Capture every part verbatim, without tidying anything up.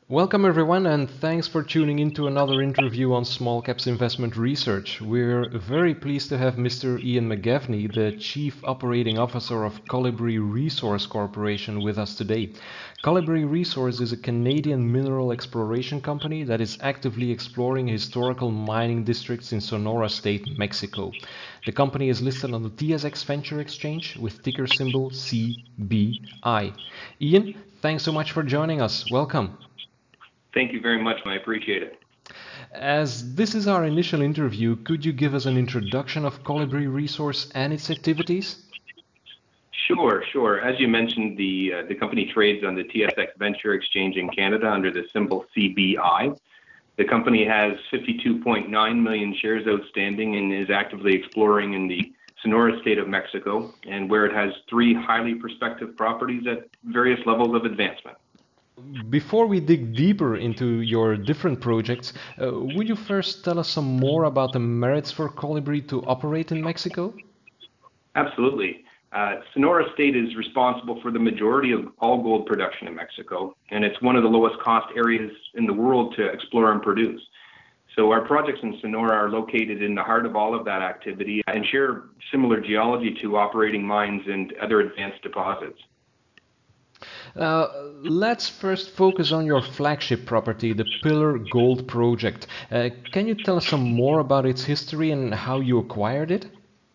Welcome everyone, and thanks for tuning in to another interview on Small Caps Investment Research. We're very pleased to have Mister Ian McGavney, the Chief Operating Officer of Colibri Resource Corporation, with us today. Colibri Resource is a Canadian mineral exploration company that is actively exploring historical mining districts in Sonora State, Mexico. The company is listed on the T S X Venture Exchange with ticker symbol C B I. Ian, thanks so much for joining us. Welcome. Thank you very much. I appreciate it. As this is our initial interview, could you give us an introduction of Colibri Resource and its activities? Sure, sure. As you mentioned, the uh, the company trades on the T S X Venture Exchange in Canada under the symbol C B I. The company has fifty-two point nine million shares outstanding and is actively exploring in the Sonora State of Mexico, and where it has three highly prospective properties at various levels of advancement. Before we dig deeper into your different projects, uh, would you first tell us some more about the merits for Colibri to operate in Mexico? Absolutely. Uh, Sonora State is responsible for the majority of all gold production in Mexico, and it's one of the lowest cost areas in the world to explore and produce. So our projects in Sonora are located in the heart of all of that activity and share similar geology to operating mines and other advanced deposits. Uh, let's first focus on your flagship property, the Pillar Gold Project. Uh, can you tell us some more about its history and how you acquired it?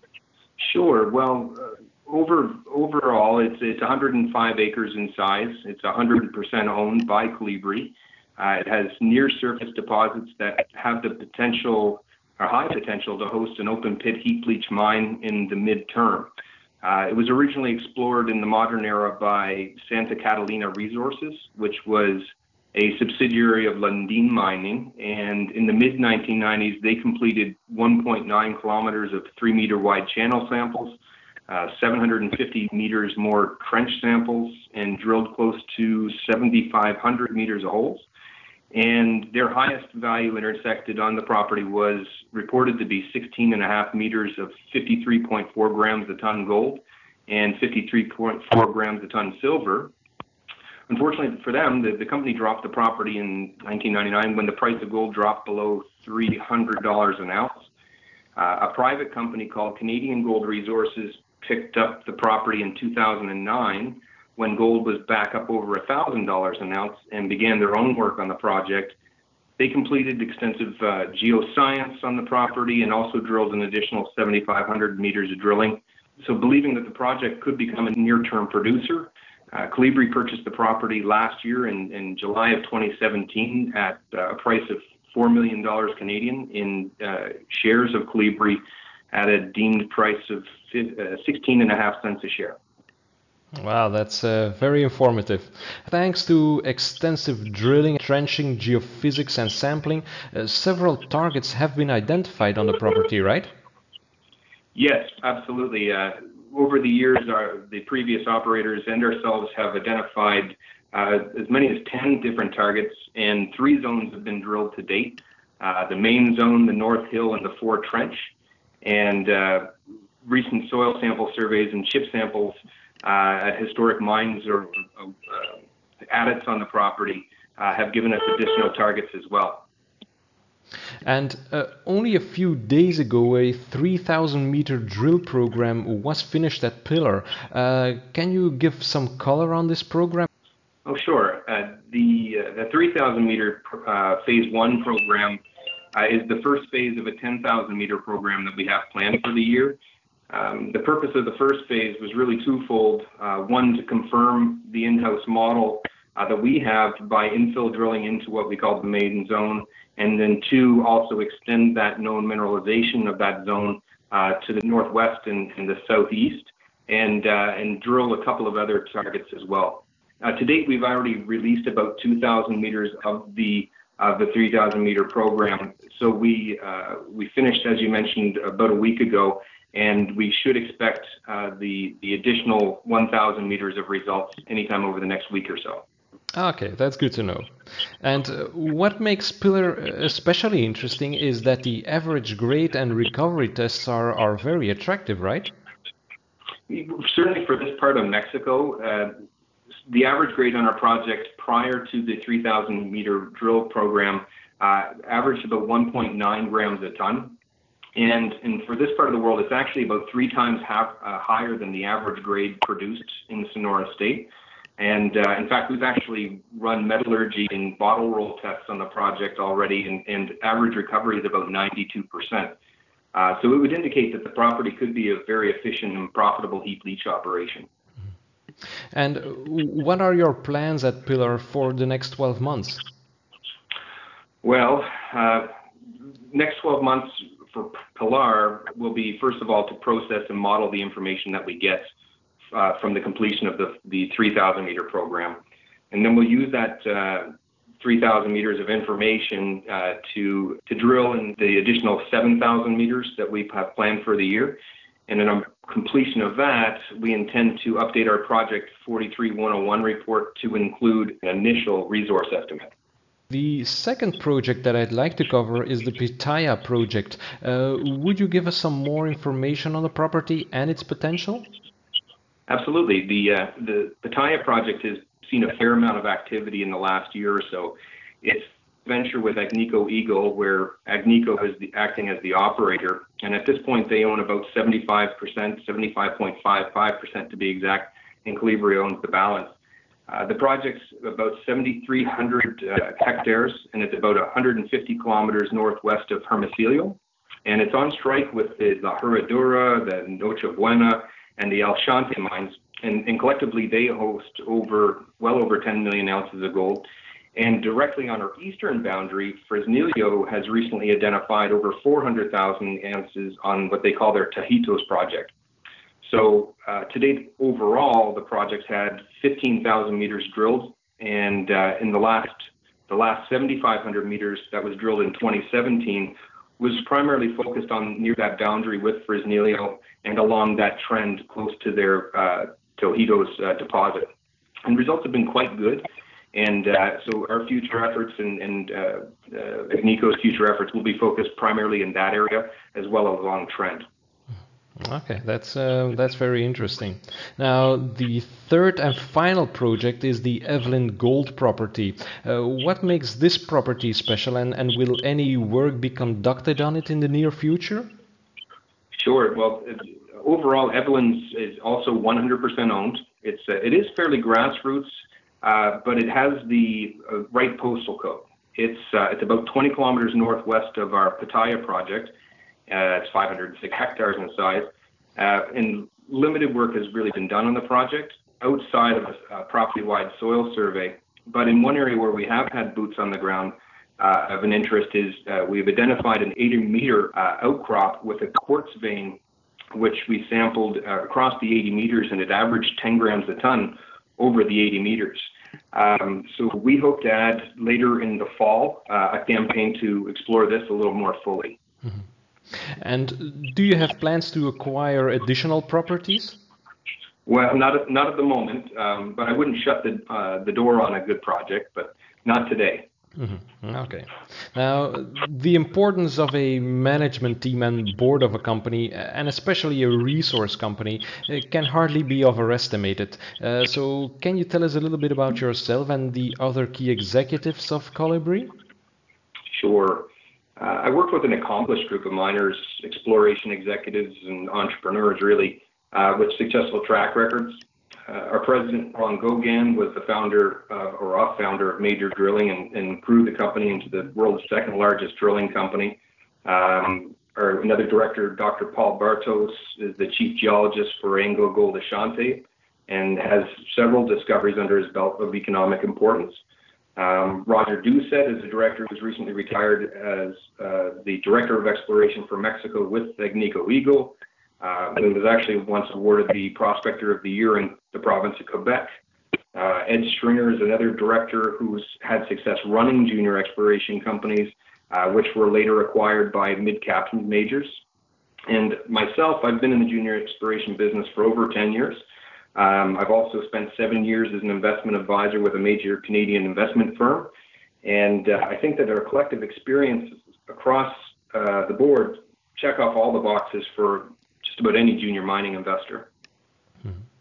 Sure. Well, uh, over overall, it's it's one hundred five acres in size. It's one hundred percent owned by Colibri. Uh, it has near-surface deposits that have the potential, or high potential, to host an open-pit heap leach mine in the mid-term. Uh, it was originally explored in the modern era by Santa Catalina Resources, which was a subsidiary of Lundin Mining, and in the mid nineteen nineties, they completed one point nine kilometers of three meter wide channel samples, uh, seven hundred fifty meters more trench samples, and drilled close to seventy-five hundred meters of holes. And their highest value intersected on the property was reported to be sixteen and a half meters of fifty-three point four grams a ton gold and fifty-three point four grams a ton silver. Unfortunately for them, the, the company dropped the property in nineteen ninety-nine when the price of gold dropped below three hundred dollars an ounce. Uh, a private company called Canadian Gold Resources picked up the property in two thousand nine when gold was back up over one thousand dollars an ounce and began their own work on the project. They completed extensive uh, geoscience on the property and also drilled an additional seventy-five hundred meters of drilling. So believing that the project could become a near-term producer, uh, Colibri purchased the property last year in, in July of twenty seventeen at uh, a price of four million dollars Canadian in uh, shares of Colibri at a deemed price of uh, sixteen and a half cents a share. Wow, that's uh, very informative. Thanks to extensive drilling, trenching, geophysics, and sampling, uh, several targets have been identified on the property, right? Yes, absolutely. Uh, over the years, our, the previous operators and ourselves have identified uh, as many as ten different targets, and three zones have been drilled to date. Uh, the main zone, the North Hill, and the Four Trench. And uh, recent soil sample surveys and chip samples uh, at historic mines or uh, adits on the property uh, have given us additional targets as well. And uh, only a few days ago, a three thousand meter drill program was finished at Pillar. Uh, can you give some color on this program? Oh, sure. Uh, the uh, the three thousand meter uh, phase one program uh, is the first phase of a ten thousand meter program that we have planned for the year. Um, the purpose of the first phase was really twofold. Uh, one, to confirm the in-house model uh, that we have by infill drilling into what we call the maiden zone, and then two, also extend that known mineralization of that zone uh, to the northwest and, and the southeast, and uh, and drill a couple of other targets as well. Uh, to date, we've already released about two thousand meters of the uh, the three thousand meter program. So we uh, we finished, as you mentioned, about a week ago, and we should expect uh, the the additional one thousand meters of results anytime over the next week or so. Okay, that's good to know. And uh, what makes Pillar especially interesting is that the average grade and recovery tests are, are very attractive, right? Certainly for this part of Mexico, uh, the average grade on our project prior to the three thousand meter drill program uh, averaged about one point nine grams a ton. And, and for this part of the world, it's actually about three times half, uh, higher than the average grade produced in Sonora State. And uh, in fact, we've actually run metallurgy and bottle roll tests on the project already, and, and average recovery is about ninety-two percent. Uh, so it would indicate that the property could be a very efficient and profitable heap leach operation. And what are your plans at Pilar for the next twelve months? Well, uh, next twelve months for Pilar will be, first of all, to process and model the information that we get uh, from the completion of the, the three thousand meter program. And then we'll use that uh, three thousand meters of information uh, to, to drill in the additional seven thousand meters that we have planned for the year. And then on completion of that, we intend to update our Project forty-three one oh one report to include an initial resource estimate. The second project that I'd like to cover is the Pitaya project. Uh, would you give us some more information on the property and its potential? Absolutely. The, uh, the Pitaya project has seen a fair amount of activity in the last year or so. It's a venture with Agnico Eagle, where Agnico is the, acting as the operator. And at this point, they own about seventy-five percent, seventy-five point five five percent to be exact, and Colibri owns the balance. Uh, the project's about seventy-three hundred uh, hectares, and it's about one hundred fifty kilometers northwest of Hermosillo. And it's on strike with the, the Herradura, the Noche Buena, and the El Shante mines. And, and collectively, they host over well over ten million ounces of gold. And directly on our eastern boundary, Fresnillo has recently identified over four hundred thousand ounces on what they call their Tajitos project. So uh, to date, overall, the project's had fifteen thousand meters drilled, and uh, in the last the last seventy-five hundred meters that was drilled in twenty seventeen was primarily focused on near that boundary with Fresnillo and along that trend close to their uh, Tajitos uh, deposit. And results have been quite good. And uh, so our future efforts and, and uh, uh, Agnico's future efforts will be focused primarily in that area as well as along trend. Okay, that's uh, that's very interesting. Now, the third and final project is the Evelyn Gold property. Uh, what makes this property special, and, and will any work be conducted on it in the near future? Sure. Well, overall, Evelyn's is also one hundred percent owned. It's uh, it is fairly grassroots, uh, but it has the uh, right postal code. It's uh, it's about twenty kilometers northwest of our Pitaya project. Uh, it's five hundred six hectares in size, uh, and limited work has really been done on the project outside of a, a property-wide soil survey. But in one area where we have had boots on the ground uh, of an interest is uh, we've identified an eighty meter uh, outcrop with a quartz vein, which we sampled uh, across the eighty meters, and it averaged ten grams a ton over the eighty meters. Um, so we hope to add later in the fall uh, a campaign to explore this a little more fully. Mm-hmm. And do you have plans to acquire additional properties? Well, not at, not at the moment, um, but I wouldn't shut the uh, the door on a good project, but not today. Mm-hmm. Okay. Now, the importance of a management team and board of a company, and especially a resource company, can hardly be overestimated. Uh, so, can you tell us a little bit about yourself and the other key executives of Colibri? Sure. Uh, I worked with an accomplished group of miners, exploration executives, and entrepreneurs, really, uh, with successful track records. Uh, our president, Ron Gauguin, was the founder uh, or a founder of Major Drilling and, and grew the company into the world's second largest drilling company. Um, our another director, Doctor Paul Bartos, is the chief geologist for AngloGold Ashanti and has several discoveries under his belt of economic importance. Um, Roger Doucet is a director who's recently retired as uh, the director of exploration for Mexico with Agnico Eagle. Uh, and was actually once awarded the Prospector of the Year in the province of Quebec. Uh, Ed Stringer is another director who's had success running junior exploration companies, uh, which were later acquired by mid-cap majors. And myself, I've been in the junior exploration business for over ten years. Um, I've also spent seven years as an investment advisor with a major Canadian investment firm. And uh, I think that our collective experience across uh, the board check off all the boxes for just about any junior mining investor. Mm-hmm.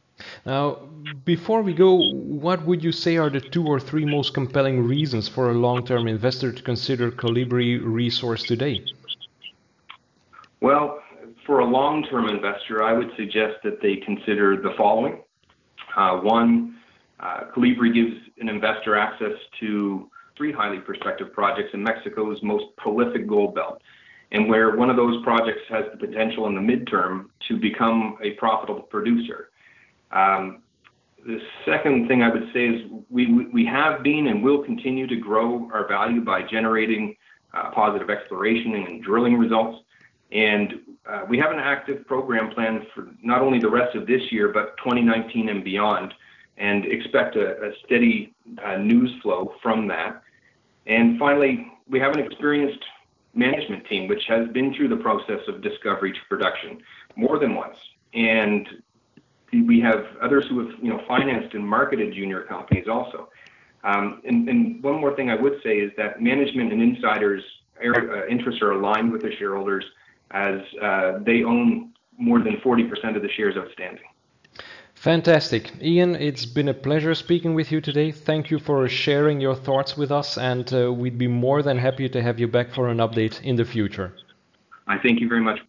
Now, before we go, what would you say are the two or three most compelling reasons for a long-term investor to consider Colibri Resource today? Well, for a long-term investor, I would suggest that they consider the following. Uh, one, uh, Colibri gives an investor access to three highly prospective projects in Mexico's most prolific gold belt, and where one of those projects has the potential in the midterm to become a profitable producer. Um, the second thing I would say is we, we have been and will continue to grow our value by generating uh, positive exploration and drilling results. And uh, we have an active program planned for not only the rest of this year, but twenty nineteen and beyond, and expect a, a steady uh, news flow from that. And finally, we have an experienced management team which has been through the process of discovery to production more than once. And we have others who have, you know, financed and marketed junior companies also. Um, and, and one more thing I would say is that management and insiders' uh, interests are aligned with the shareholders, as uh, they own more than forty percent of the shares outstanding. Fantastic. Ian, it's been a pleasure speaking with you today. Thank you for sharing your thoughts with us, and uh, we'd be more than happy to have you back for an update in the future. I thank you very much.